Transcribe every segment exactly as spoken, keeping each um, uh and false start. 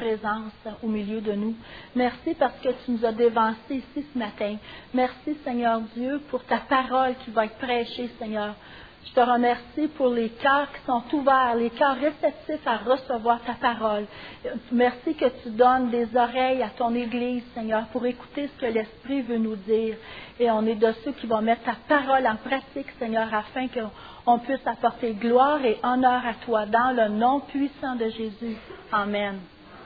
présence au milieu de nous. Merci parce que tu nous as dévancés ici ce matin. Merci, Seigneur Dieu, pour ta parole qui va être prêchée, Seigneur. Je te remercie pour les cœurs qui sont ouverts, les cœurs réceptifs à recevoir ta parole. Merci que tu donnes des oreilles à ton Église, Seigneur, pour écouter ce que l'Esprit veut nous dire. Et on est de ceux qui vont mettre ta parole en pratique, Seigneur, afin qu'on puisse apporter gloire et honneur à toi, dans le nom puissant de Jésus. Amen.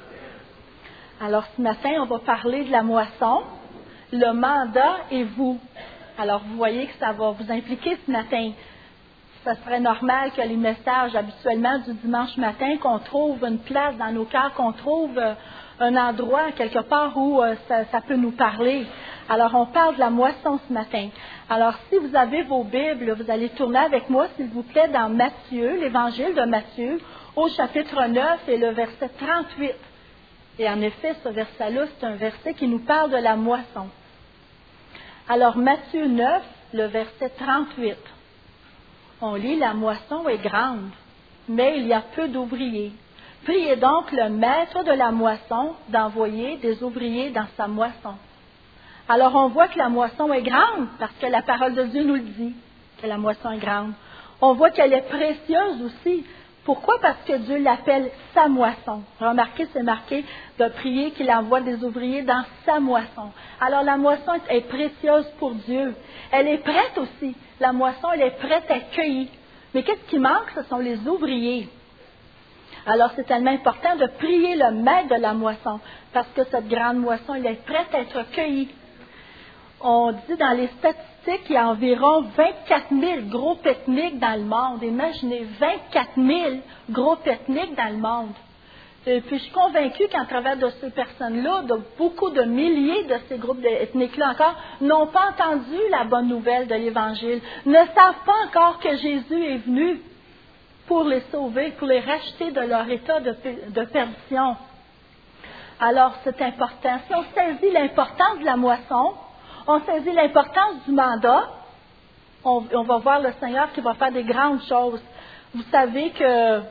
Alors, ce matin, on va parler de la moisson, le mandat et vous. Alors, vous voyez que ça va vous impliquer ce matin. Ça serait normal que les messages habituellement du dimanche matin, qu'on trouve une place dans nos cœurs, qu'on trouve euh, un endroit quelque part où euh, ça, ça peut nous parler. Alors, on parle de la moisson ce matin. Alors, si vous avez vos Bibles, vous allez tourner avec moi, s'il vous plaît, dans Matthieu, l'Évangile de Matthieu, au chapitre neuf et le verset trente-huit. Et en effet, ce verset-là, c'est un verset qui nous parle de la moisson. Alors, Matthieu neuf, le verset trente-huit. On lit, la moisson est grande, mais il y a peu d'ouvriers. Priez donc le maître de la moisson d'envoyer des ouvriers dans sa moisson. Alors on voit que la moisson est grande, parce que la parole de Dieu nous le dit, que la moisson est grande. On voit qu'elle est précieuse aussi. Pourquoi? Parce que Dieu l'appelle sa moisson. Remarquez, c'est marqué de prier qu'il envoie des ouvriers dans sa moisson. Alors la moisson est précieuse pour Dieu. Elle est prête aussi. La moisson, elle est prête à être cueillie. Mais qu'est-ce qui manque? Ce sont les ouvriers. Alors c'est tellement important de prier le maître de la moisson, parce que cette grande moisson, elle est prête à être cueillie. On dit dans les statistiques qu'il y a environ vingt-quatre mille groupes ethniques dans le monde. Imaginez, vingt-quatre mille groupes ethniques dans le monde. Et puis je suis convaincue qu'en travers de ces personnes-là, de beaucoup de milliers de ces groupes ethniques-là encore, n'ont pas entendu la bonne nouvelle de l'Évangile, ne savent pas encore que Jésus est venu pour les sauver, pour les racheter de leur état de, de perdition. Alors c'est important. Si on saisit l'importance de la moisson, on saisit l'importance du mandat, on, on va voir le Seigneur qui va faire des grandes choses. Vous savez que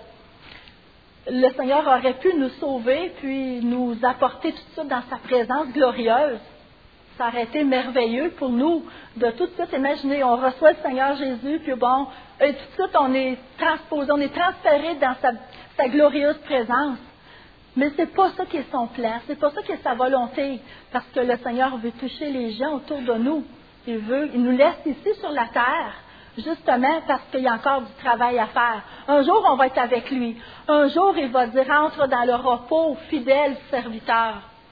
le Seigneur aurait pu nous sauver, puis nous apporter tout de suite dans sa présence glorieuse. Ça aurait été merveilleux pour nous de tout de suite imaginer, on reçoit le Seigneur Jésus, puis bon, et tout de suite on est transposé, on est transféré dans sa, sa glorieuse présence. Mais c'est pas ça qui est son plan, c'est pas ça qui est sa volonté, parce que le Seigneur veut toucher les gens autour de nous. Il veut, il nous laisse ici sur la terre, justement parce qu'il y a encore du travail à faire. Un jour, on va être avec lui. Un jour, il va dire, entre dans le repos, fidèle serviteur.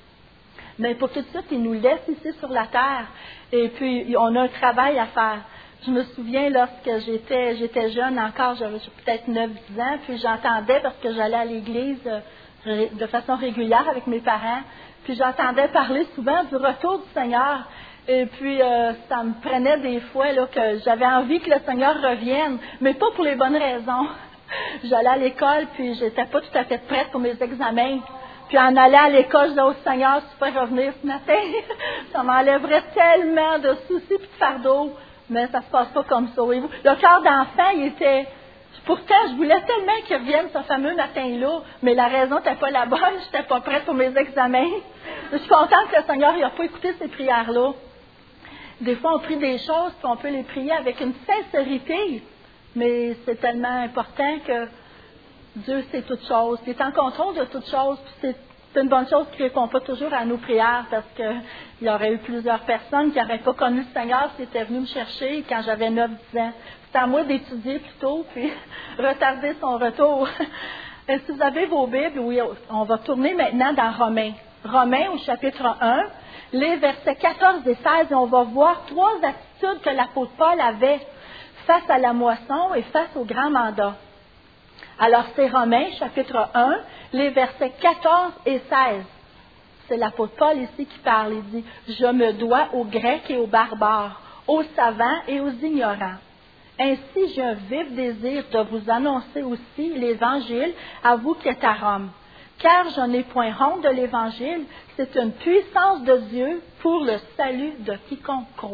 Mais pour tout de suite, il nous laisse ici sur la terre. Et puis, on a un travail à faire. Je me souviens, lorsque j'étais, j'étais jeune encore, j'avais peut-être neuf dix ans, puis j'entendais, parce que j'allais à l'église de façon régulière avec mes parents, puis j'entendais parler souvent du retour du Seigneur. Et puis, euh, ça me prenait des fois là, que j'avais envie que le Seigneur revienne, mais pas pour les bonnes raisons. J'allais à l'école, puis j'étais pas tout à fait prête pour mes examens. Puis en allant à l'école, je disais au Seigneur, si tu peux revenir ce matin, ça m'enlèverait tellement de soucis et de fardeaux. Mais ça se passe pas comme ça, voyez-vous. Le cœur d'enfant, il était... Pourtant, je voulais tellement qu'il revienne ce fameux matin-là, mais la raison n'était pas la bonne, je n'étais pas prête pour mes examens. Je suis contente que le Seigneur n'a pas écouté ces prières-là. Des fois, on prie des choses, puis on peut les prier avec une sincérité, mais c'est tellement important que Dieu sait toutes choses. Il est en contrôle de toutes choses, puis c'est, c'est une bonne chose qu'il ne répond pas toujours à nos prières, parce qu'il y aurait eu plusieurs personnes qui n'auraient pas connu le Seigneur s'ils étaient venus me chercher quand j'avais neuf dix ans. C'est à moi d'étudier plutôt, puis retarder son retour. Et si vous avez vos Bibles, oui, on va tourner maintenant dans Romains. Romains au chapitre un, les versets quatorze et seize, et on va voir trois attitudes que l'apôtre Paul avait face à la moisson et face au grand mandat. Alors, c'est Romains, chapitre un, les versets quatorze et seize. C'est l'apôtre Paul ici qui parle. Il dit, « Je me dois aux Grecs et aux barbares, aux savants et aux ignorants. Ainsi, j'ai un vif désir de vous annoncer aussi l'Évangile à vous qui êtes à Rome. Car je n'ai point honte de l'Évangile, c'est une puissance de Dieu pour le salut de quiconque croit. »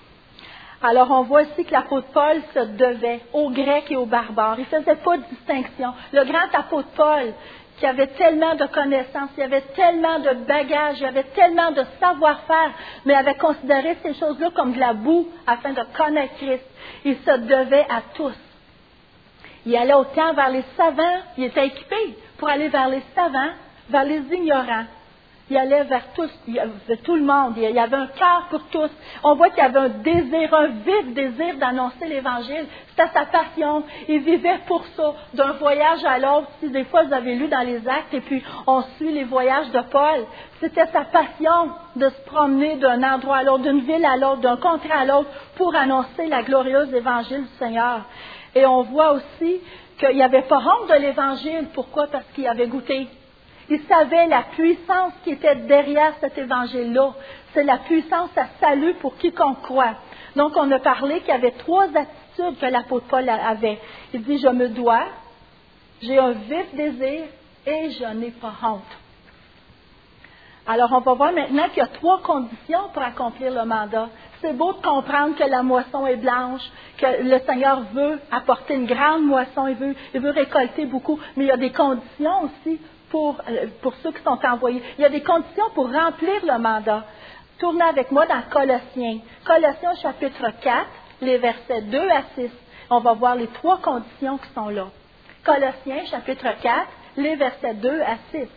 Alors, on voit ici que l'apôtre Paul se devait aux Grecs et aux barbares. Il ne faisait pas de distinction. Le grand apôtre Paul, qui avait tellement de connaissances, il avait tellement de bagages, il avait tellement de savoir-faire, mais avait considéré ces choses-là comme de la boue afin de connaître Christ. Il se devait à tous. Il allait autant vers les savants, il était équipé pour aller vers les savants, vers les ignorants. Il allait vers tous, vers tout le monde. Il y avait un cœur pour tous. On voit qu'il y avait un désir, un vif désir d'annoncer l'Évangile. C'était sa passion. Il vivait pour ça, d'un voyage à l'autre. Si des fois vous avez lu dans les Actes, et puis on suit les voyages de Paul, c'était sa passion de se promener d'un endroit à l'autre, d'une ville à l'autre, d'un contrée à l'autre, pour annoncer la glorieuse Évangile du Seigneur. Et on voit aussi qu'il n'y avait pas honte de l'Évangile. Pourquoi? Parce qu'il avait goûté. Il savait la puissance qui était derrière cet évangile-là. C'est la puissance à salut pour quiconque croit. Donc, on a parlé qu'il y avait trois attitudes que l'apôtre Paul avait. Il dit, je me dois, j'ai un vif désir et je n'ai pas honte. Alors, on va voir maintenant qu'il y a trois conditions pour accomplir le mandat. C'est beau de comprendre que la moisson est blanche, que le Seigneur veut apporter une grande moisson, il veut, il veut récolter beaucoup, mais il y a des conditions aussi Pour, pour ceux qui sont envoyés. Il y a des conditions pour remplir le mandat. Tournez avec moi dans Colossiens. Colossiens chapitre quatre, les versets deux à six. On va voir les trois conditions qui sont là. Colossiens chapitre quatre, les versets deux à six.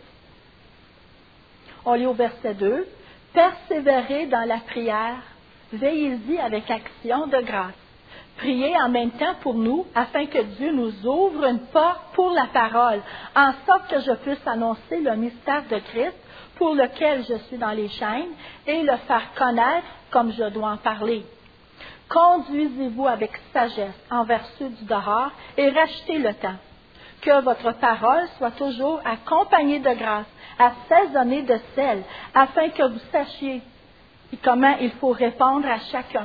On lit au verset deux. Persévérez dans la prière, veillez-y avec action de grâce. Priez en même temps pour nous, afin que Dieu nous ouvre une porte pour la parole, en sorte que je puisse annoncer le mystère de Christ, pour lequel je suis dans les chaînes, et le faire connaître comme je dois en parler. Conduisez-vous avec sagesse envers ceux du dehors, et rachetez le temps. Que votre parole soit toujours accompagnée de grâce, assaisonnée de sel, afin que vous sachiez comment il faut répondre à chacun.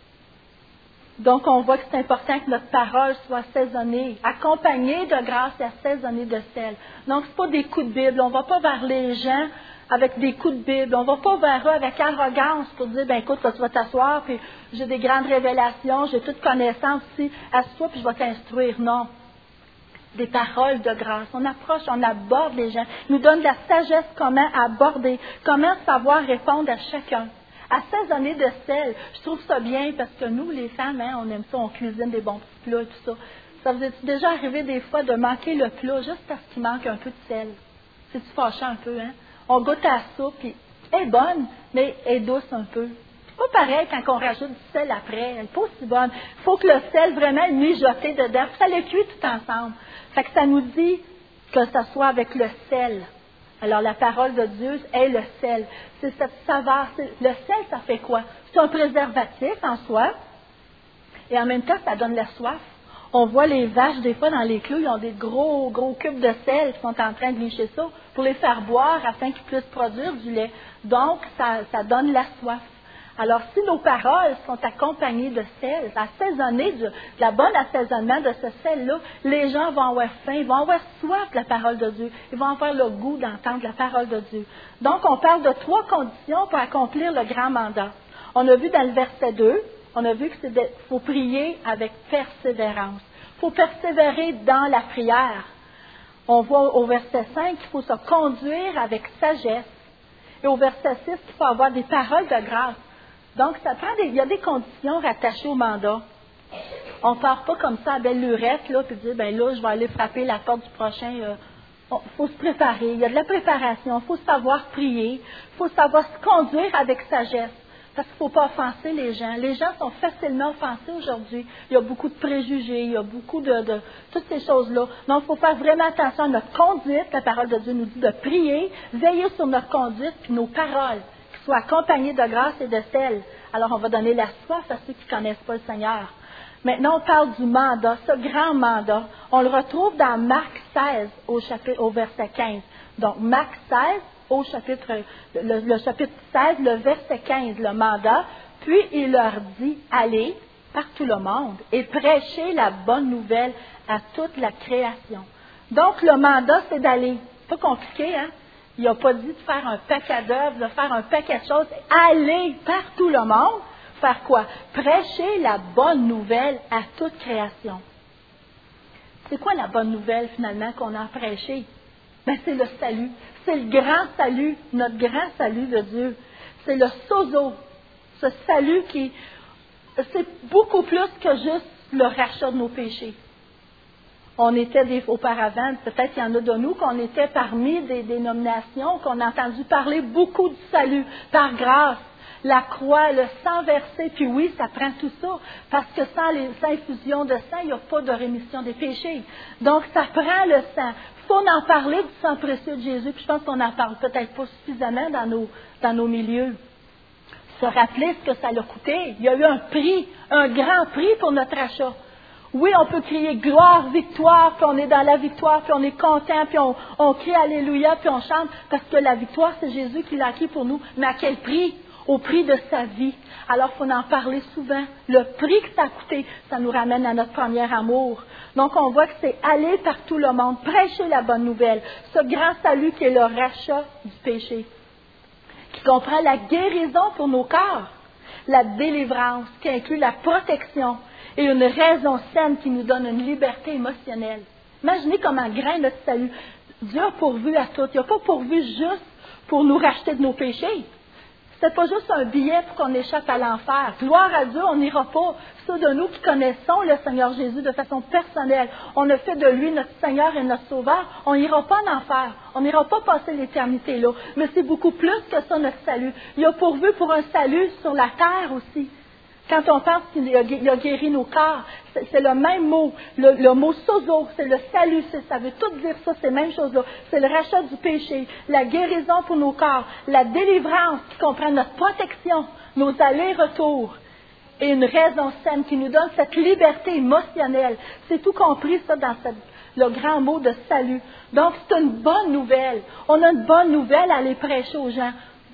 Donc, on voit que c'est important que notre parole soit assaisonnée, accompagnée de grâce et assaisonnée de sel. Donc, ce n'est pas des coups de Bible. On ne va pas vers les gens avec des coups de Bible. On ne va pas vers eux avec arrogance pour dire, ben écoute, tu vas t'asseoir, puis j'ai des grandes révélations, j'ai toute connaissance ici, assieds-toi, puis je vais t'instruire. Non. Des paroles de grâce. On approche, on aborde les gens. Il nous donne de la sagesse comment aborder, comment savoir répondre à chacun. Assaisonner de sel, je trouve ça bien parce que nous, les femmes, hein, on aime ça, on cuisine des bons petits plats et tout ça. Ça vous est déjà arrivé des fois de manquer le plat juste parce qu'il manque un peu de sel? C'est-tu fâchant un peu, hein? On goûte à la soupe, puis elle est bonne, mais elle est douce un peu. C'est pas pareil quand on rajoute du sel après, elle n'est pas aussi bonne. Il faut que le sel vraiment est mijoté dedans, puis ça le cuit tout ensemble. Fait que ça nous dit que ça soit avec le sel. Alors, la parole de Dieu est le sel. C'est cette saveur. C'est, le sel, ça fait quoi? C'est un préservatif en soi. Et en même temps, ça donne la soif. On voit les vaches, des fois, dans les clous, ils ont des gros, gros cubes de sel qui sont en train de licher ça pour les faire boire afin qu'ils puissent produire du lait. Donc, ça, ça donne la soif. Alors, si nos paroles sont accompagnées de sel, assaisonnées, de, de la bonne assaisonnement de ce sel-là, les gens vont avoir faim, ils vont avoir soif de la parole de Dieu. Ils vont avoir le goût d'entendre la parole de Dieu. Donc, on parle de trois conditions pour accomplir le grand mandat. On a vu dans le verset deux, on a vu qu'il faut prier avec persévérance. Il faut persévérer dans la prière. On voit au verset cinq qu'il faut se conduire avec sagesse. Et au verset six, qu'il faut avoir des paroles de grâce. Donc, ça prend des, il y a des conditions rattachées au mandat. On ne part pas comme ça à belle lurette, là, puis dire, ben là, je vais aller frapper la porte du prochain. Il euh, faut se préparer. Il y a de la préparation. Il faut savoir prier. Il faut savoir se conduire avec sagesse. Parce qu'il ne faut pas offenser les gens. Les gens sont facilement offensés aujourd'hui. Il y a beaucoup de préjugés, il y a beaucoup de, de toutes ces choses-là. Donc, il faut faire vraiment attention à notre conduite. La parole de Dieu nous dit de prier, veiller sur notre conduite, puis nos paroles, qui soient accompagnées de grâce et de sel. Alors, on va donner la soif à ceux qui ne connaissent pas le Seigneur. Maintenant, on parle du mandat, ce grand mandat. On le retrouve dans Marc seize, au, chapitre, au verset quinze. Donc, Marc seize, au chapitre, le, le chapitre seize, le verset quinze, le mandat. Puis, il leur dit, allez par tout le monde et prêchez la bonne nouvelle à toute la création. Donc, le mandat, c'est d'aller. Pas compliqué, hein? Il n'a pas dit de faire un paquet d'œuvres, de faire un paquet de choses. Aller par tout le monde. Faire quoi? Prêcher la bonne nouvelle à toute création. C'est quoi la bonne nouvelle, finalement, qu'on a prêchée? Ben, c'est le salut. C'est le grand salut, notre grand salut de Dieu. C'est le sozo. Ce salut qui, c'est beaucoup plus que juste le rachat de nos péchés. On était des, auparavant, peut-être qu'il y en a de nous, qu'on était parmi des dénominations, qu'on a entendu parler beaucoup du salut, par grâce, la croix, le sang versé, puis oui, ça prend tout ça, parce que sans les sans infusion de sang, il n'y a pas de rémission des péchés. Donc, ça prend le sang. Il faut en parler du sang précieux de Jésus, puis je pense qu'on n'en parle peut-être pas suffisamment dans nos, dans nos milieux. Se rappeler ce que ça l'a coûté. Il y a eu un prix, un grand prix pour notre achat. Oui, on peut crier gloire, victoire, puis on est dans la victoire, puis on est content, puis on, on crie alléluia, puis on chante, parce que la victoire, c'est Jésus qui l'a acquis pour nous. Mais à quel prix? Au prix de sa vie. Alors, il faut en parler souvent. Le prix que ça a coûté, ça nous ramène à notre premier amour. Donc, on voit que c'est aller par tout le monde, prêcher la bonne nouvelle. Ce grand salut qui est le rachat du péché, qui comprend la guérison pour nos corps, la délivrance, qui inclut la protection, et une raison saine qui nous donne une liberté émotionnelle. Imaginez comment grand notre salut. Dieu a pourvu à tout. Il n'a pas pourvu juste pour nous racheter de nos péchés. Ce n'est pas juste un billet pour qu'on échappe à l'enfer. Gloire à Dieu, on n'ira pas. Ceux de nous qui connaissons le Seigneur Jésus de façon personnelle, on a fait de lui notre Seigneur et notre Sauveur, on n'ira pas en enfer. On n'ira pas passer l'éternité là. Mais c'est beaucoup plus que ça, notre salut. Il a pourvu pour un salut sur la terre aussi. Quand on pense qu'il a, il a guéri nos corps, c'est, c'est le même mot, le, le mot sozo, c'est le salut, c'est, ça veut tout dire ça, c'est la même chose là. C'est le rachat du péché, la guérison pour nos corps, la délivrance qui comprend notre protection, nos allers-retours, et une raison saine qui nous donne cette liberté émotionnelle. C'est tout compris ça dans cette, le grand mot de salut. Donc c'est une bonne nouvelle. On a une bonne nouvelle à aller prêcher aux gens.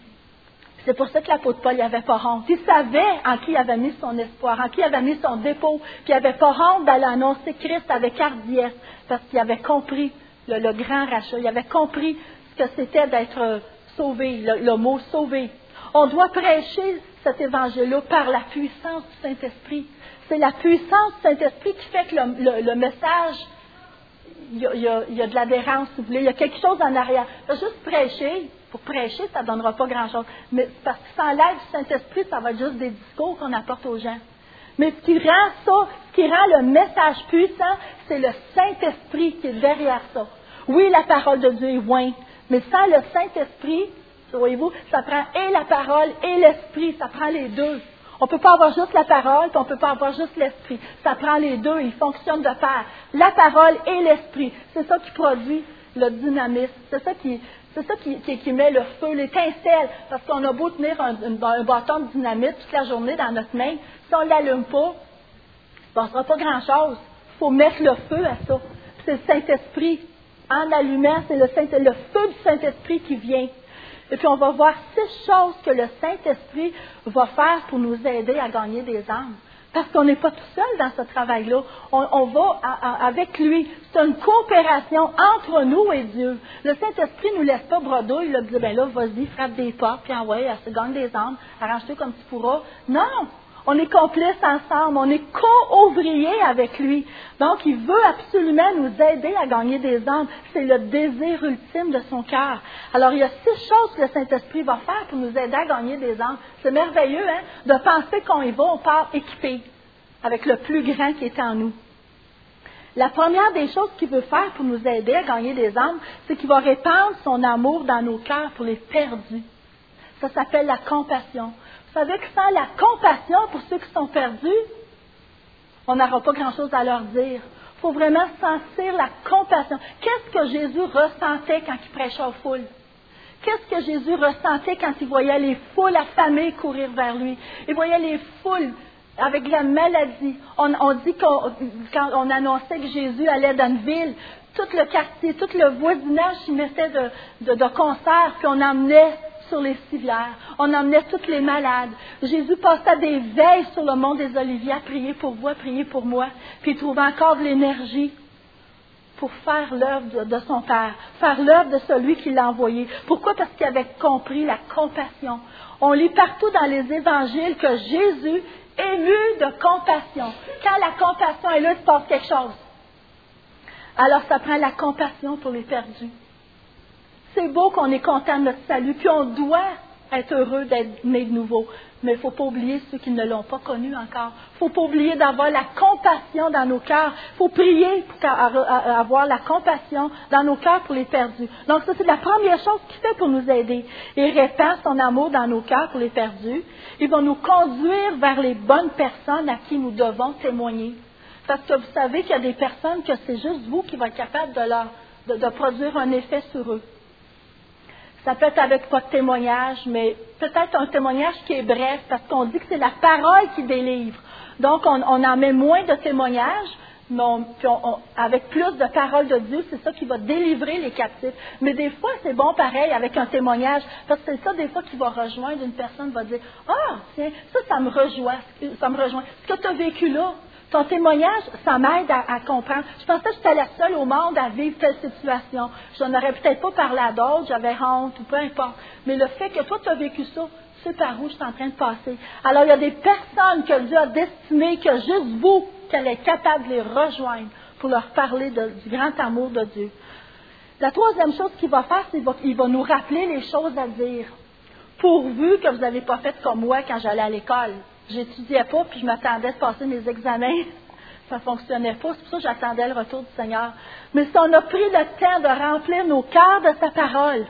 C'est pour ça que l'apôtre Paul n'avait pas honte. Il savait en qui il avait mis son espoir, en qui il avait mis son dépôt, puis il n'avait pas honte d'aller annoncer Christ avec hardiesse, parce qu'il avait compris le, le grand rachat, il avait compris ce que c'était d'être sauvé, le, le mot sauvé. On doit prêcher cet évangile-là par la puissance du Saint-Esprit. C'est la puissance du Saint-Esprit qui fait que le, le, le message, il y, a, il, y a, il y a de l'adhérence, si vous voulez, il y a quelque chose en arrière. Il faut juste prêcher. Pour prêcher, ça ne donnera pas grand-chose. Mais parce que sans l'aide du Saint-Esprit, ça va être juste des discours qu'on apporte aux gens. Mais ce qui rend ça, ce qui rend le message puissant, c'est le Saint-Esprit qui est derrière ça. Oui, la parole de Dieu est loin, mais sans le Saint-Esprit, voyez-vous, ça prend et la parole et l'Esprit, ça prend les deux. On ne peut pas avoir juste la parole, puis on ne peut pas avoir juste l'Esprit. Ça prend les deux, ils fonctionnent de pair. La parole et l'Esprit, c'est ça qui produit le dynamisme, c'est ça qui... C'est ça qui, qui, qui met le feu, l'étincelle, parce qu'on a beau tenir un, un, un bâton de dynamite toute la journée dans notre main, si on ne l'allume pas, il ne passera pas grand-chose. Il faut mettre le feu à ça. C'est le Saint-Esprit. En allumant, c'est le, Saint, le feu du Saint-Esprit qui vient. Et puis on va voir six choses que le Saint-Esprit va faire pour nous aider à gagner des âmes. Parce qu'on n'est pas tout seul dans ce travail-là. On, on va à, à, avec lui. C'est une coopération entre nous et Dieu. Le Saint-Esprit ne nous laisse pas bredouille. Il dit, ben là, vas-y, frappe des portes, puis envoie, elle se gagne des âmes, arrange-toi comme tu pourras. Non! On est complices ensemble. On est co-ouvriers avec lui. Donc, il veut absolument nous aider à gagner des âmes. C'est le désir ultime de son cœur. Alors, il y a six choses que le Saint-Esprit va faire pour nous aider à gagner des âmes. C'est merveilleux, hein, de penser qu'on y va, on part équipé avec le plus grand qui est en nous. La première des choses qu'il veut faire pour nous aider à gagner des âmes, c'est qu'il va répandre son amour dans nos cœurs pour les perdus. Ça s'appelle la compassion. Vous savez que sans la compassion pour ceux qui sont perdus, on n'aura pas grand-chose à leur dire. Il faut vraiment sentir la compassion. Qu'est-ce que Jésus ressentait quand il prêchait aux foules? Qu'est-ce que Jésus ressentait quand il voyait les foules affamées courir vers lui? Il voyait les foules avec la maladie. On, on dit qu'on, quand on annonçait que Jésus allait dans une ville, tout le quartier, tout le voisinage s'y mettait de, de, de concerts, puis on emmenait sur les civières, on emmenait tous les malades. Jésus passait des veilles sur le mont des Oliviers à prier pour vous, à prier pour moi, puis il trouvait encore de l'énergie pour faire l'œuvre de, de son Père, faire l'œuvre de celui qui l'a envoyé. Pourquoi? Parce qu'il avait compris la compassion. On lit partout dans les évangiles que Jésus est ému de compassion. Quand la compassion est là, il se passe quelque chose. Alors, ça prend la compassion pour les perdus. C'est beau qu'on est content de notre salut, puis on doit être heureux d'être né de nouveau. Mais il ne faut pas oublier ceux qui ne l'ont pas connu encore. Il ne faut pas oublier d'avoir la compassion dans nos cœurs. Il faut prier pour avoir la compassion dans nos cœurs pour les perdus. Donc ça, c'est la première chose qu'il fait pour nous aider. Il répand son amour dans nos cœurs pour les perdus. Il va nous conduire vers les bonnes personnes à qui nous devons témoigner. Parce que vous savez qu'il y a des personnes que c'est juste vous qui va être capable de, leur, de, de produire un effet sur eux. Ça peut être avec votre témoignage, mais peut-être un témoignage qui est bref, parce qu'on dit que c'est la parole qui délivre. Donc, on, on en met moins de témoignages, mais on, puis on, on, avec plus de paroles de Dieu, c'est ça qui va délivrer les captifs. Mais des fois, c'est bon pareil avec un témoignage, parce que c'est ça des fois qui va rejoindre une personne, va dire « Ah, tiens, ça, ça me rejoint, ça me rejoint. Ce que tu as vécu là, ton témoignage, ça m'aide à, à comprendre. Je pensais que j'étais la seule au monde à vivre telle situation. Je n'aurais peut-être pas parlé à d'autres, j'avais honte ou peu importe. Mais le fait que toi, tu as vécu ça, tu sais par où je suis en train de passer. Alors, il y a des personnes que Dieu a destinées, que juste vous, qu'elle est capable de les rejoindre pour leur parler de, du grand amour de Dieu. La troisième chose qu'il va faire, c'est qu'il va, il va nous rappeler les choses à dire. Pourvu que vous n'avez pas fait comme moi quand j'allais à l'école. J'étudiais pas, puis je m'attendais de passer mes examens. Ça ne fonctionnait pas. C'est pour ça que j'attendais le retour du Seigneur. Mais si on a pris le temps de remplir nos cœurs de sa parole,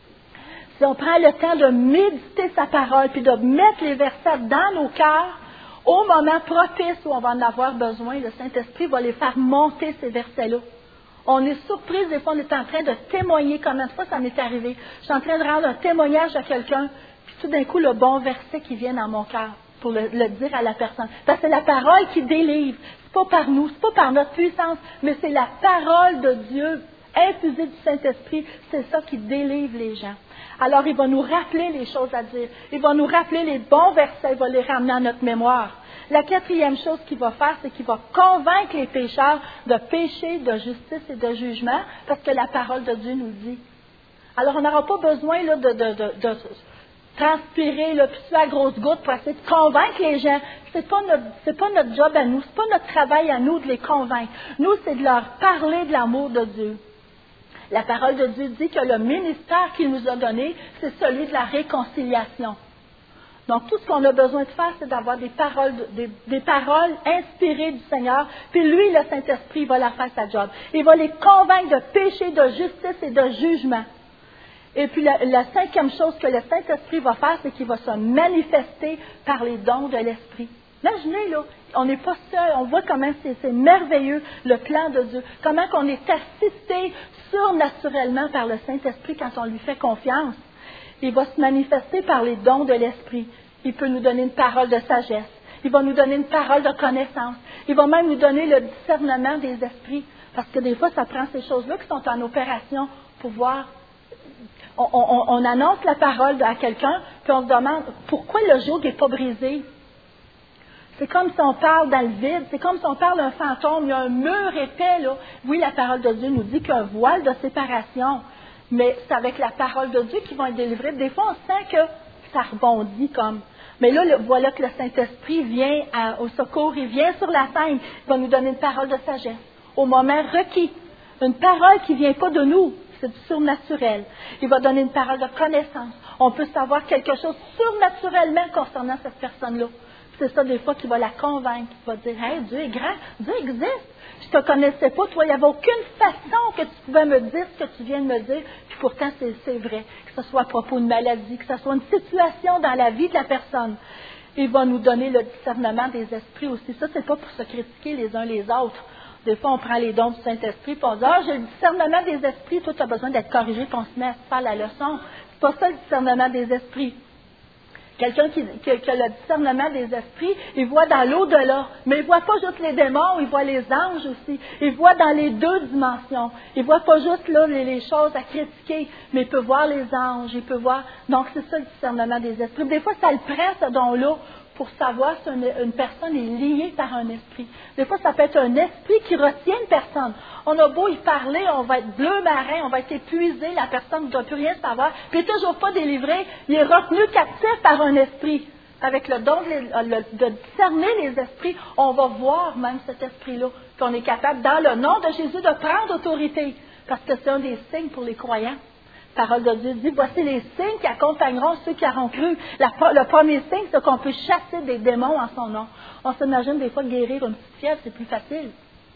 si on prend le temps de méditer sa parole, puis de mettre les versets dans nos cœurs, au moment propice où on va en avoir besoin, le Saint-Esprit va les faire monter, ces versets-là. On est surpris, des fois, on est en train de témoigner. Combien de fois ça m'est arrivé? Je suis en train de rendre un témoignage à quelqu'un, puis tout d'un coup, le bon verset qui vient dans mon cœur pour le, le dire à la personne. Parce que c'est la parole qui délivre. C'est pas par nous, c'est pas par notre puissance, mais c'est la parole de Dieu, infusée du Saint-Esprit. C'est ça qui délivre les gens. Alors, il va nous rappeler les choses à dire. Il va nous rappeler les bons versets. Il va les ramener à notre mémoire. La quatrième chose qu'il va faire, c'est qu'il va convaincre les pécheurs de péché, de justice et de jugement, parce que la parole de Dieu nous dit. Alors, on n'aura pas besoin là, de, de, de, de transpirer, là, puis à grosse goutte pour essayer de convaincre les gens. C'est pas notre, c'est pas notre job à nous, c'est pas notre travail à nous de les convaincre. Nous, c'est de leur parler de l'amour de Dieu. La parole de Dieu dit que le ministère qu'il nous a donné, c'est celui de la réconciliation. Donc, tout ce qu'on a besoin de faire, c'est d'avoir des paroles, des, des paroles inspirées du Seigneur, puis lui, le Saint-Esprit, va leur faire sa job. Il va les convaincre de péché, de justice et de jugement. Et puis, la, la cinquième chose que le Saint-Esprit va faire, c'est qu'il va se manifester par les dons de l'Esprit. Imaginez, là, on n'est pas seul, on voit comment c'est, c'est merveilleux, le plan de Dieu, comment on est assisté surnaturellement par le Saint-Esprit quand on lui fait confiance. Il va se manifester par les dons de l'Esprit. Il peut nous donner une parole de sagesse. Il va nous donner une parole de connaissance. Il va même nous donner le discernement des esprits. Parce que des fois, ça prend ces choses-là qui sont en opération pour voir. On, on, on annonce la parole à quelqu'un, puis on se demande pourquoi le joug n'est pas brisé. C'est comme si on parle dans le vide, c'est comme si on parle d'un fantôme, il y a un mur épais, là. Oui, la parole de Dieu nous dit qu'il y a un voile de séparation, mais c'est avec la parole de Dieu qu'ils vont être délivrés. Des fois, on sent que ça rebondit comme. Mais là, le, voilà que le Saint-Esprit vient à, au secours, il vient sur la scène, il va nous donner une parole de sagesse, au moment requis. Une parole qui ne vient pas de nous, c'est du surnaturel. Il va donner une parole de connaissance. On peut savoir quelque chose surnaturellement concernant cette personne-là. C'est ça, des fois, qui va la convaincre, qui va dire « Hey, Dieu est grand, Dieu existe. Je ne te connaissais pas, toi, il n'y avait aucune façon que tu pouvais me dire ce que tu viens de me dire, puis pourtant, c'est, c'est vrai. Que ce soit à propos d'une maladie, que ce soit une situation dans la vie de la personne. Il va nous donner le discernement des esprits aussi. Ça, c'est pas pour se critiquer les uns les autres. Des fois, on prend les dons du Saint-Esprit, puis on dit « Ah, j'ai le discernement des esprits, toi, tu as besoin d'être corrigé, puis on se met à faire la leçon. » C'est pas ça, le discernement des esprits. Quelqu'un qui, qui, qui a le discernement des esprits, il voit dans l'au-delà. Mais il ne voit pas juste les démons, il voit les anges aussi. Il voit dans les deux dimensions. Il ne voit pas juste là, les, les choses à critiquer, mais il peut voir les anges, il peut voir. Donc, c'est ça le discernement des esprits. Des fois, ça le prend, ce don-là, pour savoir si une, une personne est liée par un esprit. Des fois, ça peut être un esprit qui retient une personne. On a beau y parler, on va être bleu marin, on va être épuisé, la personne ne doit plus rien savoir, puis il n'est toujours pas délivré, il est retenu captif par un esprit. Avec le don de, le, de discerner les esprits, on va voir même cet esprit-là, qu'on est capable, dans le nom de Jésus, de prendre autorité, parce que c'est un des signes pour les croyants. La parole de Dieu dit, voici les signes qui accompagneront ceux qui auront cru. La, le premier signe, c'est qu'on peut chasser des démons en son nom. On s'imagine des fois guérir une petite fièvre, c'est plus facile.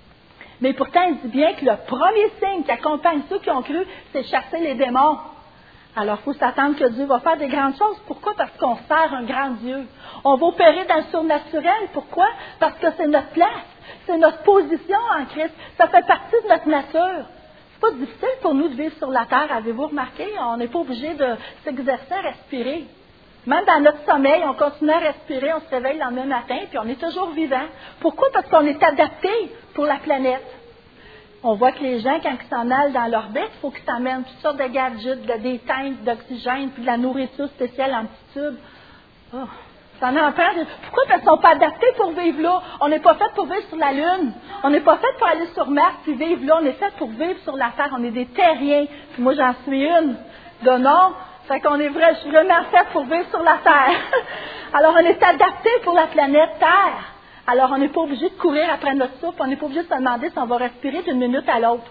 Mais pourtant, il dit bien que le premier signe qui accompagne ceux qui ont cru, c'est chasser les démons. Alors, il faut s'attendre que Dieu va faire des grandes choses. Pourquoi? Parce qu'on sert un grand Dieu. On va opérer dans le surnaturel. Pourquoi? Parce que c'est notre place. C'est notre position en Christ. Ça fait partie de notre nature. C'est pas difficile pour nous de vivre sur la terre. Avez-vous remarqué? On n'est pas obligé de s'exercer à respirer. Même dans notre sommeil, on continue à respirer, on se réveille le lendemain matin, puis on est toujours vivant. Pourquoi? Parce qu'on est adapté pour la planète. On voit que les gens, quand ils s'en allent dans l'orbite, il faut qu'ils s'amènent toutes sortes de gadgets, de, des tanks d'oxygène, puis de la nourriture spéciale en petits tubes. Oh, ça en prend. Pourquoi? Parce qu'ils ne sont pas adaptés pour vivre là. On n'est pas fait pour vivre sur la Lune. On n'est pas fait pour aller sur Mars puis vivre là. On est fait pour vivre sur la Terre. On est des terriens. Puis moi, j'en suis une de nom. Fait qu'on est vrai, je suis vraiment fait pour vivre sur la Terre. Alors, on est adapté pour la planète Terre. Alors, on n'est pas obligé de courir après notre souffle. On n'est pas obligé de se demander si on va respirer d'une minute à l'autre.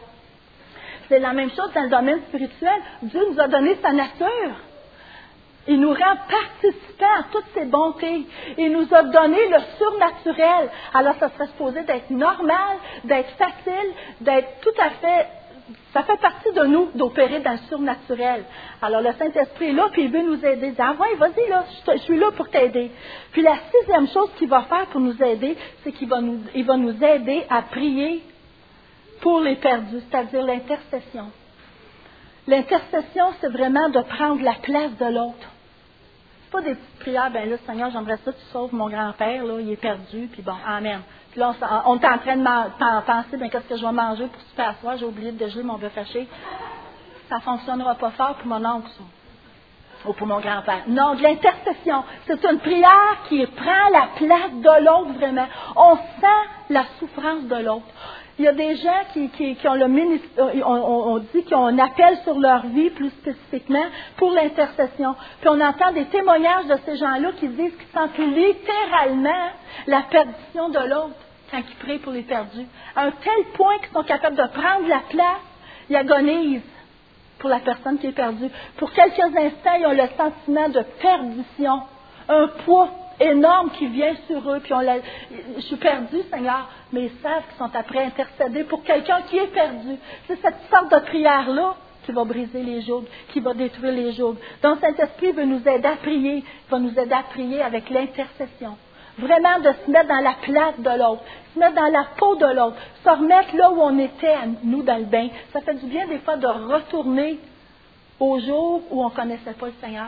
C'est la même chose dans le domaine spirituel. Dieu nous a donné sa nature. Il nous rend participants à toutes ses bontés. Il nous a donné le surnaturel. Alors, ça serait supposé d'être normal, d'être facile, d'être tout à fait... Ça fait partie de nous d'opérer dans le surnaturel. Alors, le Saint-Esprit est là, puis il veut nous aider. Il dit, ah ouais, vas-y, là, je, je suis là pour t'aider. Puis la sixième chose qu'il va faire pour nous aider, c'est qu'il va nous, il va nous aider à prier pour les perdus, c'est-à-dire l'intercession. L'intercession, c'est vraiment de prendre la place de l'autre. C'est pas des petites prières, ben là, Seigneur, j'aimerais ça que tu sauves mon grand-père, là, il est perdu, puis bon, amen. Puis là, on, on est en train de man- penser, bien, qu'est-ce que je vais manger pour super à soir, j'ai oublié de dégeler mon bœuf haché. Ça ne fonctionnera pas fort pour mon oncle, ça. Ou pour mon grand-père. Non, de l'intercession. C'est une prière qui prend la place de l'autre, vraiment. On sent la souffrance de l'autre. Il y a des gens qui, qui, qui ont le ministère, on, on, on dit qu'ils ont un appel sur leur vie, plus spécifiquement, pour l'intercession. Puis on entend des témoignages de ces gens-là qui disent qu'ils sentent littéralement la perdition de l'autre quand ils prient pour les perdus. À un tel point qu'ils sont capables de prendre la place, ils agonisent pour la personne qui est perdue. Pour quelques instants, ils ont le sentiment de perdition, un poids énorme qui vient sur eux, puis on l'a, je suis perdu, Seigneur, mais ils savent qu'ils sont après intercédés pour quelqu'un qui est perdu. C'est cette sorte de prière-là qui va briser les jougs, qui va détruire les jougs. Donc, Saint-Esprit veut nous aider à prier, il va nous aider à prier avec l'intercession. Vraiment de se mettre dans la place de l'autre, se mettre dans la peau de l'autre, se remettre là où on était, nous, dans le bain. Ça fait du bien des fois de retourner au jour où on ne connaissait pas le Seigneur.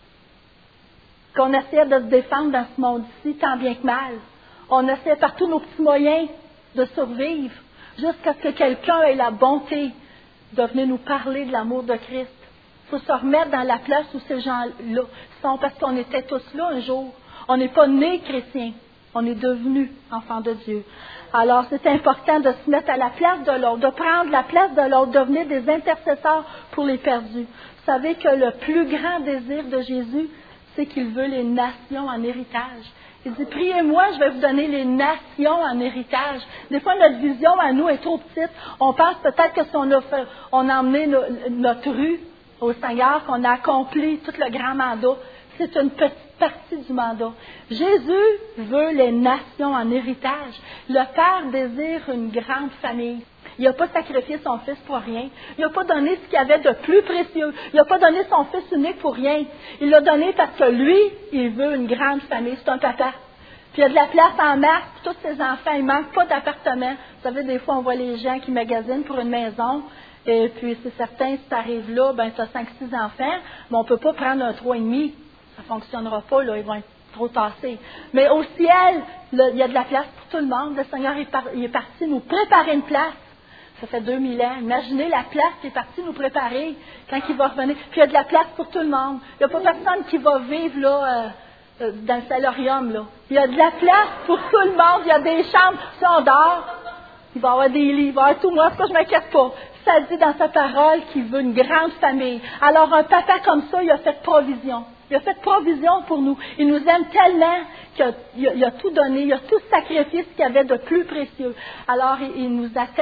Qu'on essayait de se défendre dans ce monde-ci, tant bien que mal. On essayait par tous nos petits moyens de survivre, jusqu'à ce que quelqu'un ait la bonté de venir nous parler de l'amour de Christ. Il faut se remettre dans la place où ces gens-là sont, parce qu'on était tous là un jour. On n'est pas nés chrétiens, on est devenus enfants de Dieu. Alors, c'est important de se mettre à la place de l'autre, de prendre la place de l'autre, de devenir des intercesseurs pour les perdus. Vous savez que le plus grand désir de Jésus, c'est qu'il veut les nations en héritage. Il dit, priez-moi, je vais vous donner les nations en héritage. Des fois, notre vision à nous est trop petite. On pense peut-être que si on a, fait, on a emmené no, notre rue au Seigneur, qu'on a accompli tout le grand mandat. C'est une petite partie du mandat. Jésus veut les nations en héritage. Le Père désire une grande famille. Il n'a pas sacrifié son Fils pour rien. Il n'a pas donné ce qu'il avait de plus précieux. Il n'a pas donné son Fils unique pour rien. Il l'a donné parce que lui, il veut une grande famille. C'est un papa. Puis il y a de la place en masse pour tous ses enfants. Il ne manque pas d'appartement. Vous savez, des fois, on voit les gens qui magasinent pour une maison. Et puis, c'est certain, si tu arrives là, ben, tu as cinq six enfants, mais on ne peut pas prendre un trois et demi. Ça ne fonctionnera pas, là. Ils vont être trop tassés. Mais au ciel, là, il y a de la place pour tout le monde. Le Seigneur est, par, il est parti nous préparer une place. Ça fait deux mille ans. Imaginez la place qui est partie nous préparer quand il va revenir. Puis il y a de la place pour tout le monde. Il n'y a pas personne qui va vivre là, euh, euh, dans le salarium. Là. Il y a de la place pour tout le monde. Il y a des chambres. Si on dort, il va y avoir des lits, il va y avoir tout. Moi, ça, je ne m'inquiète pas. Ça dit dans sa parole qu'il veut une grande famille. Alors, un papa comme ça, il a fait provision. Il a fait provision pour nous. Il nous aime tellement qu'il a, il a, il a tout donné, il a tout sacrifié ce qu'il y avait de plus précieux. Alors, il, il nous attend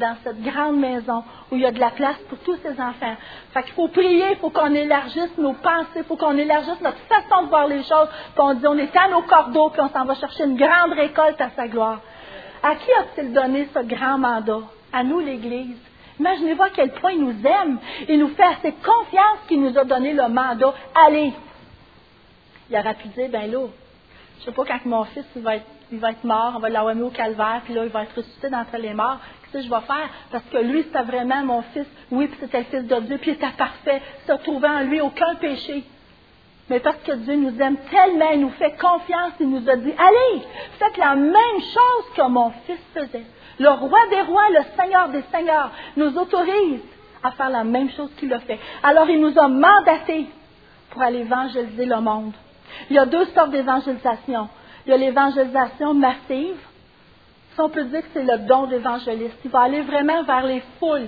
dans cette grande maison où il y a de la place pour tous ces enfants. Fait qu'il faut prier, il faut qu'on élargisse nos pensées, il faut qu'on élargisse notre façon de voir les choses. Puis on dit, on est à nos cordeaux, puis on s'en va chercher une grande récolte à sa gloire. À qui a-t-il donné ce grand mandat? À nous, l'Église. Imaginez-vous à quel point il nous aime. Il nous fait assez confiance qu'il nous a donné le mandat. Allez! Il aurait pu dire, ben là, je ne sais pas quand mon fils il va, être, il va être mort, on va l'avoir mis au calvaire, puis là, il va être ressuscité d'entre les morts. Qu'est-ce que je vais faire? Parce que lui, c'était vraiment mon fils. Oui, puis c'était le Fils de Dieu, puis il était parfait. Se trouvait en lui aucun péché. Mais parce que Dieu nous aime tellement, il nous fait confiance, il nous a dit, allez, faites la même chose que mon fils faisait. Le roi des rois, le Seigneur des seigneurs, nous autorise à faire la même chose qu'il a fait. Alors, il nous a mandatés pour aller évangéliser le monde. Il y a deux sortes d'évangélisation. Il y a l'évangélisation massive. Ça, on peut dire que c'est le don d'évangéliste. Il va aller vraiment vers les foules.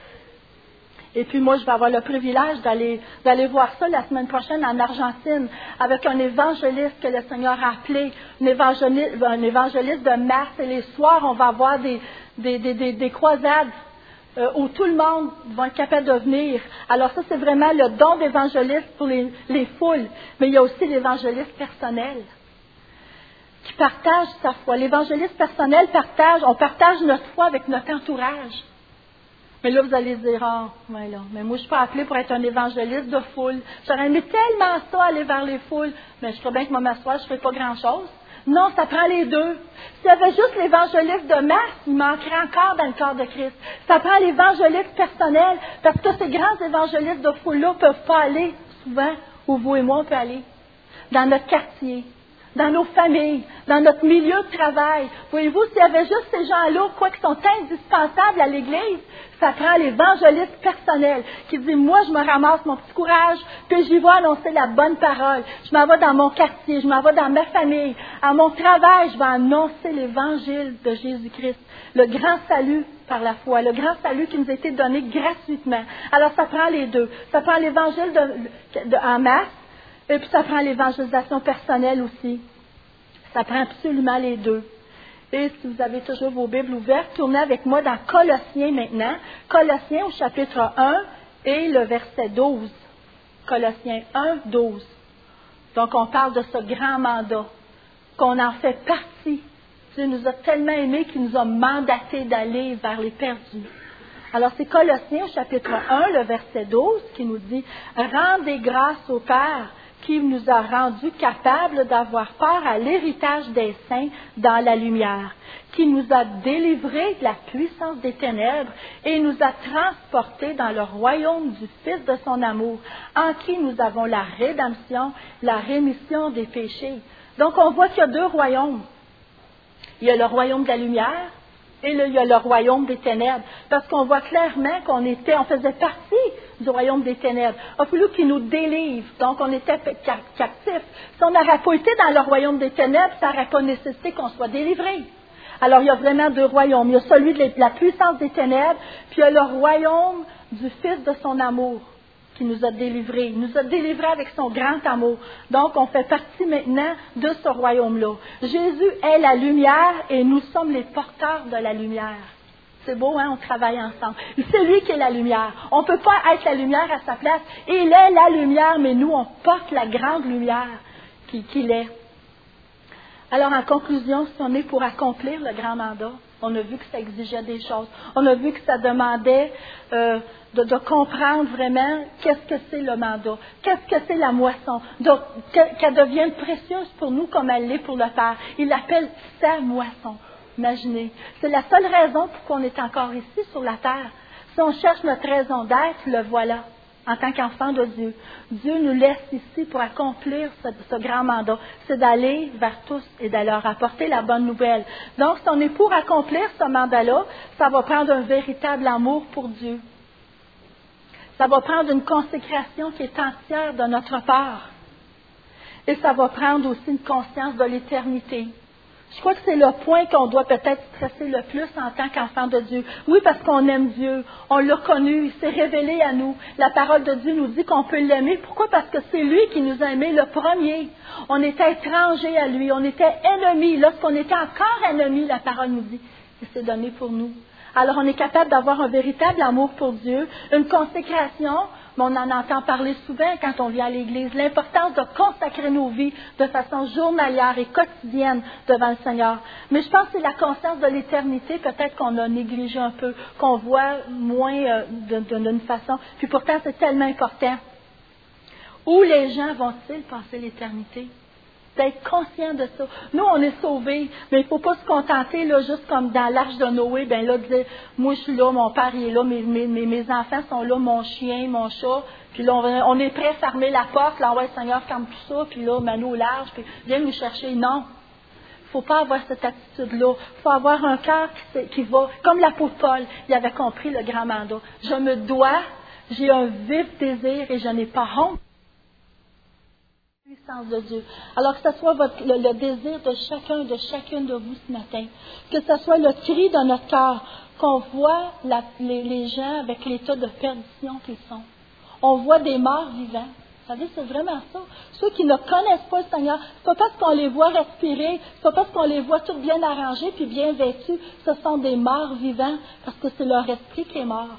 Et puis moi, je vais avoir le privilège d'aller, d'aller voir ça la semaine prochaine en Argentine avec un évangéliste que le Seigneur a appelé, un évangéliste, un évangéliste de masse. Et les soirs, on va avoir des, des, des, des, des croisades euh, où tout le monde va être capable de venir. Alors ça, c'est vraiment le don d'évangéliste pour les, les foules. Mais il y a aussi l'évangéliste personnel qui partage sa foi. L'évangéliste personnel partage, on partage notre foi avec notre entourage. Mais là, vous allez dire, ah, oh, ouais, là, mais moi, je suis pas appelée pour être un évangéliste de foule. J'aurais aimé tellement ça, aller vers les foules. Mais je ferais bien que moi m'asseoir, je ne ferais pas grand-chose. Non, ça prend les deux. S'il y avait juste l'évangéliste de masse, il manquerait encore dans le corps de Christ. Ça prend l'évangéliste personnel, parce que ces grands évangélistes de foule-là ne peuvent pas aller souvent où vous et moi, on peut aller. Dans notre quartier, dans nos familles, dans notre milieu de travail. Voyez-vous, s'il y avait juste ces gens-là, quoi, qui sont indispensables à l'Église, ça prend l'évangéliste personnel qui dit, moi, je me ramasse mon petit courage, puis j'y vais annoncer la bonne parole. Je m'en vais dans mon quartier, je m'en vais dans ma famille. À mon travail, je vais annoncer l'Évangile de Jésus-Christ, le grand salut par la foi, le grand salut qui nous a été donné gratuitement. Alors, ça prend les deux. Ça prend l'Évangile de, de, en masse, et puis ça prend l'évangélisation personnelle aussi. Ça prend absolument les deux. Et si vous avez toujours vos Bibles ouvertes, tournez avec moi dans Colossiens maintenant. Colossiens au chapitre un et le verset douze. Colossiens un, douze. Donc on parle de ce grand mandat, qu'on en fait partie. Dieu nous a tellement aimés qu'il nous a mandatés d'aller vers les perdus. Alors c'est Colossiens au chapitre un, le verset douze, qui nous dit « Rendez grâce au Père » qui nous a rendus capables d'avoir part à l'héritage des saints dans la lumière, qui nous a délivrés de la puissance des ténèbres et nous a transportés dans le royaume du Fils de son amour, en qui nous avons la rédemption, la rémission des péchés. Donc on voit qu'il y a deux royaumes. Il y a le royaume de la lumière et là, il y a le royaume des ténèbres. Parce qu'on voit clairement qu'on était, on faisait partie du royaume des ténèbres. Il a fallu qu'il nous délivre. Donc, on était captifs. Si on n'aurait pas été dans le royaume des ténèbres, ça n'aurait pas nécessité qu'on soit délivré. Alors, il y a vraiment deux royaumes. Il y a celui de la puissance des ténèbres, puis il y a le royaume du Fils de son amour qui nous a délivrés. Il nous a délivrés avec son grand amour. Donc, on fait partie maintenant de ce royaume-là. Jésus est la lumière et nous sommes les porteurs de la lumière. C'est beau, hein? On travaille ensemble. C'est lui qui est la lumière. On ne peut pas être la lumière à sa place. Il est la lumière, mais nous, on porte la grande lumière qu'il est. Alors, en conclusion, si on est pour accomplir le grand mandat, on a vu que ça exigeait des choses. On a vu que ça demandait euh, de, de comprendre vraiment qu'est-ce que c'est le mandat, qu'est-ce que c'est la moisson, donc que, qu'elle devienne précieuse pour nous comme elle l'est pour le Père. Il l'appelle sa moisson. Imaginez. C'est la seule raison pour qu'on est encore ici sur la terre. Si on cherche notre raison d'être, le voilà, en tant qu'enfant de Dieu. Dieu nous laisse ici pour accomplir ce, ce grand mandat. C'est d'aller vers tous et de leur apporter la bonne nouvelle. Donc, si on est pour accomplir ce mandat-là, ça va prendre un véritable amour pour Dieu. Ça va prendre une consécration qui est entière de notre part. Et ça va prendre aussi une conscience de l'éternité. Je crois que c'est le point qu'on doit peut-être stresser le plus en tant qu'enfant de Dieu. Oui, parce qu'on aime Dieu, on l'a connu, il s'est révélé à nous. La parole de Dieu nous dit qu'on peut l'aimer. Pourquoi? Parce que c'est lui qui nous a aimés le premier. On était étrangers à lui, on était ennemis. Lorsqu'on était encore ennemis, la parole nous dit qu'il s'est donné pour nous. Alors, on est capable d'avoir un véritable amour pour Dieu, une consécration, mais on en entend parler souvent quand on vient à l'Église, l'importance de consacrer nos vies de façon journalière et quotidienne devant le Seigneur. Mais je pense que c'est la conscience de l'éternité, peut-être qu'on a négligé un peu, qu'on voit moins euh, d'une façon, puis pourtant c'est tellement important. Où les gens vont-ils passer l'éternité? D'être conscient de ça. Nous, on est sauvés, mais il ne faut pas se contenter, là, juste comme dans l'arche de Noé, ben là, de dire, moi, je suis là, mon père, il est là, mes, mes, mes enfants sont là, mon chien, mon chat, puis là, on, on est prêt à fermer la porte, là, ouais, Seigneur, ferme tout ça, puis là, mets-nous au large, puis viens nous chercher. Non. Il ne faut pas avoir cette attitude-là. Il faut avoir un cœur qui, qui va, comme l'apôtre Paul, il avait compris le grand mandat. Je me dois, j'ai un vif désir et je n'ai pas honte. Puissance de Dieu. Alors que ce soit votre, le, le désir de chacun, de chacune de vous ce matin, que ce soit le cri de notre cœur, qu'on voit la, les, les gens avec l'état de perdition qu'ils sont. On voit des morts vivants. Vous savez, c'est vraiment ça. Ceux qui ne connaissent pas le Seigneur, c'est pas parce qu'on les voit respirer, c'est pas parce qu'on les voit toutes bien arrangés puis bien vêtus, ce sont des morts vivants, parce que c'est leur esprit qui est mort.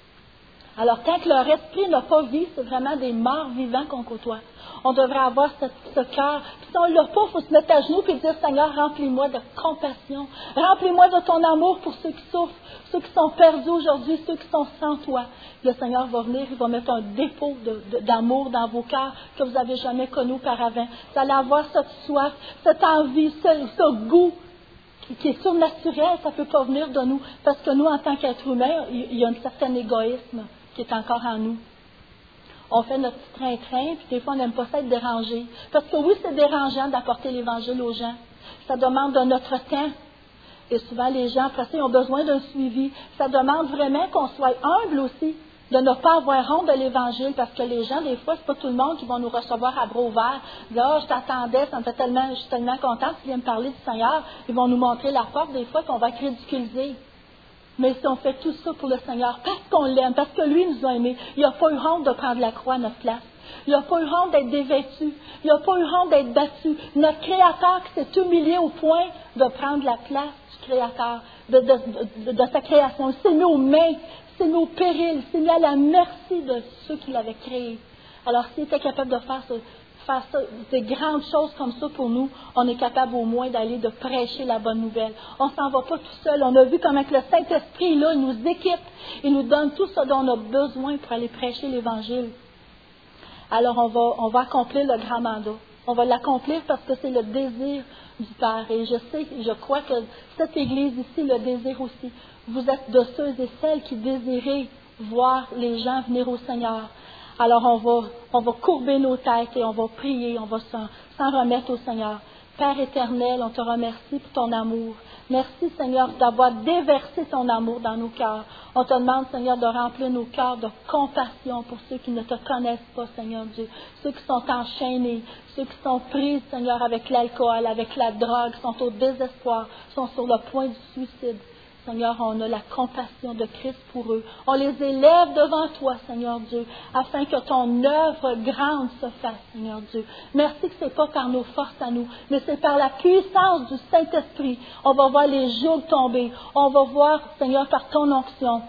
Alors, tant que leur esprit n'a pas vie, c'est vraiment des morts vivants qu'on côtoie. On devrait avoir ce, ce cœur. Puis si on ne l'a pas, il faut se mettre à genoux et dire, Seigneur, remplis-moi de compassion. Remplis-moi de ton amour pour ceux qui souffrent, ceux qui sont perdus aujourd'hui, ceux qui sont sans toi. Le Seigneur va venir, il va mettre un dépôt de, de, d'amour dans vos cœurs que vous n'avez jamais connu auparavant. Vous allez avoir cette soif, cette envie, ce, ce goût qui, qui est surnaturel. Ça ne peut pas venir de nous. Parce que nous, en tant qu'êtres humains, il, il y a un certain égoïsme qui est encore en nous. On fait notre petit train-train, puis des fois, on n'aime pas ça être dérangé. Parce que oui, c'est dérangeant d'apporter l'Évangile aux gens. Ça demande de notre temps. Et souvent, les gens, après ça, ils ont besoin d'un suivi. Ça demande vraiment qu'on soit humble aussi, de ne pas avoir honte de l'Évangile, parce que les gens, des fois, c'est pas tout le monde qui va nous recevoir à bras ouverts. Là, oh, je t'attendais, ça me fait tellement, je suis tellement contente qu'ils viennent me parler du Seigneur. Ils vont nous montrer la porte, des fois, qu'on va être ridiculisés. Mais si on fait tout ça pour le Seigneur, parce qu'on l'aime, parce que lui nous a aimés, il n'a pas eu honte de prendre la croix à notre place. Il n'a pas eu honte d'être dévêtu. Il n'a pas eu honte d'être battu. Notre Créateur qui s'est humilié au point de prendre la place du Créateur, de, de, de, de sa création. Il s'est mis aux mains, il s'est mis au péril, il s'est mis à la merci de ceux qui l'avaient créé. Alors s'il était capable de faire ce, faire ça, des grandes choses comme ça pour nous, on est capable au moins d'aller de prêcher la bonne nouvelle. On ne s'en va pas tout seul. On a vu comment que le Saint-Esprit, là, il nous équipe, il nous donne tout ce dont on a besoin pour aller prêcher l'Évangile. Alors, on va, on va accomplir le grand mandat. On va l'accomplir parce que c'est le désir du Père. Et je sais, je crois que cette Église ici le désire aussi. Vous êtes de ceux et celles qui désirez voir les gens venir au Seigneur. Alors, on va, on va courber nos têtes et on va prier, on va s'en, s'en remettre au Seigneur. Père éternel, on te remercie pour ton amour. Merci, Seigneur, d'avoir déversé ton amour dans nos cœurs. On te demande, Seigneur, de remplir nos cœurs de compassion pour ceux qui ne te connaissent pas, Seigneur Dieu. Ceux qui sont enchaînés, ceux qui sont pris, Seigneur, avec l'alcool, avec la drogue, sont au désespoir, sont sur le point du suicide. Seigneur, on a la compassion de Christ pour eux. On les élève devant toi, Seigneur Dieu, afin que ton œuvre grande se fasse, Seigneur Dieu. Merci que ce n'est pas par nos forces à nous, mais c'est par la puissance du Saint-Esprit. On va voir les jours tomber. On va voir, Seigneur, par ton onction.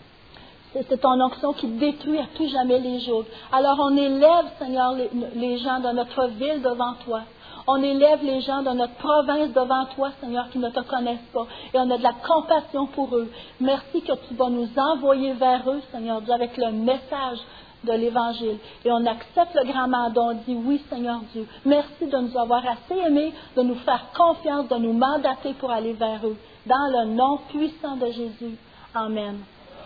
C'est ton onction qui détruit à tout jamais les jours. Alors on élève, Seigneur, les, les gens de notre ville devant toi. On élève les gens de notre province devant toi, Seigneur, qui ne te connaissent pas. Et on a de la compassion pour eux. Merci que tu vas nous envoyer vers eux, Seigneur Dieu, avec le message de l'Évangile. Et on accepte le grand mandat. On dit oui, Seigneur Dieu. Merci de nous avoir assez aimés, de nous faire confiance, de nous mandater pour aller vers eux. Dans le nom puissant de Jésus. Amen.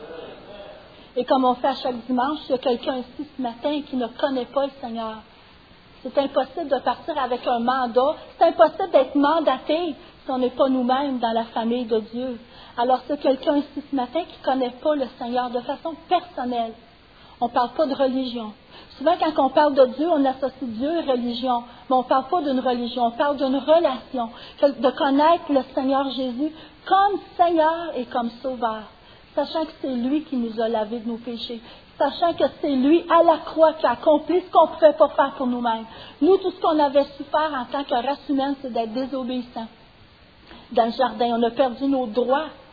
Et comme on fait à chaque dimanche, il y a quelqu'un ici ce matin qui ne connaît pas le Seigneur. C'est impossible de partir avec un mandat. C'est impossible d'être mandaté si on n'est pas nous-mêmes dans la famille de Dieu. Alors, c'est quelqu'un ici ce matin qui ne connaît pas le Seigneur de façon personnelle. On ne parle pas de religion. Souvent, quand on parle de Dieu, on associe Dieu et religion. Mais on ne parle pas d'une religion, on parle d'une relation. De connaître le Seigneur Jésus comme Seigneur et comme Sauveur. Sachant que c'est lui qui nous a lavé de nos péchés. Sachant que c'est lui, à la croix, qui a accompli ce qu'on ne pouvait pas faire pour nous-mêmes. Nous, tout ce qu'on avait su faire en tant que race humaine, c'est d'être désobéissants. Dans le jardin, on a perdu nos droits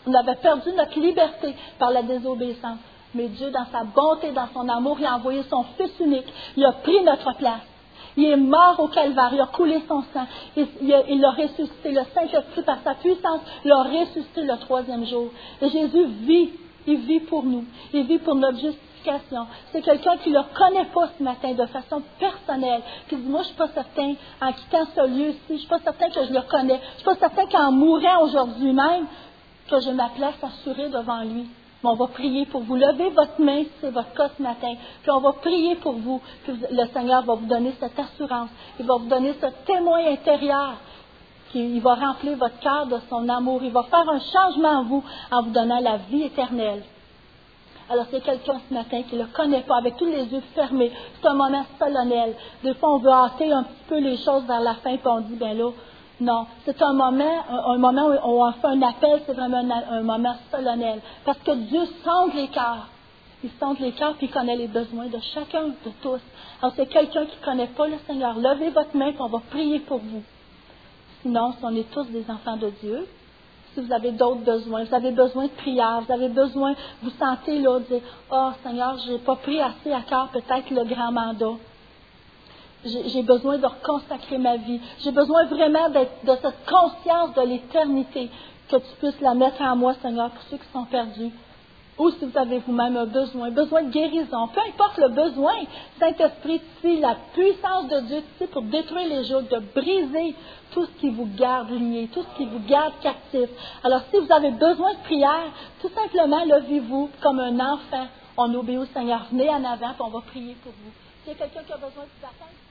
On avait perdu notre liberté par la désobéissance. Mais Dieu, dans sa bonté, dans son amour, il a envoyé son Fils unique. Il a pris notre place. Il est mort au calvaire. Il a coulé son sang. Il, il, a, il l'a ressuscité. Le Saint-Esprit, par sa puissance, l'a ressuscité le troisième jour. Et Jésus vit. Il vit pour nous. Il vit pour notre justification. C'est quelqu'un qui ne le connaît pas ce matin de façon personnelle. Qui dit, moi, je ne suis pas certain, en quittant ce lieu-ci, je ne suis pas certain que je le connais. Je ne suis pas certain qu'en mourant aujourd'hui même, que je ma place assurée devant lui. Mais on va prier pour vous. Levez votre main si c'est votre cas ce matin. Puis on va prier pour vous. Puis le Seigneur va vous donner cette assurance. Il va vous donner ce témoin intérieur. Il va remplir votre cœur de son amour. Il va faire un changement en vous en vous donnant la vie éternelle. Alors, c'est quelqu'un ce matin qui ne le connaît pas, avec tous les yeux fermés. C'est un moment solennel. Des fois, on veut hâter un petit peu les choses vers la fin, puis on dit, bien là, non. C'est un moment, un, un moment où on fait un appel, c'est vraiment un, un moment solennel. Parce que Dieu sonde les cœurs. Il sonde les cœurs, puis il connaît les besoins de chacun, de tous. Alors, c'est quelqu'un qui ne connaît pas le Seigneur. Levez votre main, puis on va prier pour vous. Sinon, si on est tous des enfants de Dieu, si vous avez d'autres besoins, vous avez besoin de prière, vous avez besoin, vous sentez là, de dire, oh Seigneur, je n'ai pas pris assez à cœur peut-être le grand mandat. J'ai, j'ai besoin de reconsacrer ma vie. J'ai besoin vraiment d'être, de cette conscience de l'éternité, que tu puisses la mettre en moi, Seigneur, pour ceux qui sont perdus. Ou si vous avez vous-même un besoin, besoin de guérison, peu importe le besoin, Saint-Esprit, ici, la puissance de Dieu ici pour détruire les jours, de briser tout ce qui vous garde lié, tout ce qui vous garde captif. Alors, si vous avez besoin de prière, tout simplement, levez-vous comme un enfant. On obéit au Seigneur. Venez en avant, puis on va prier pour vous. S'il y a quelqu'un qui a besoin de baptême,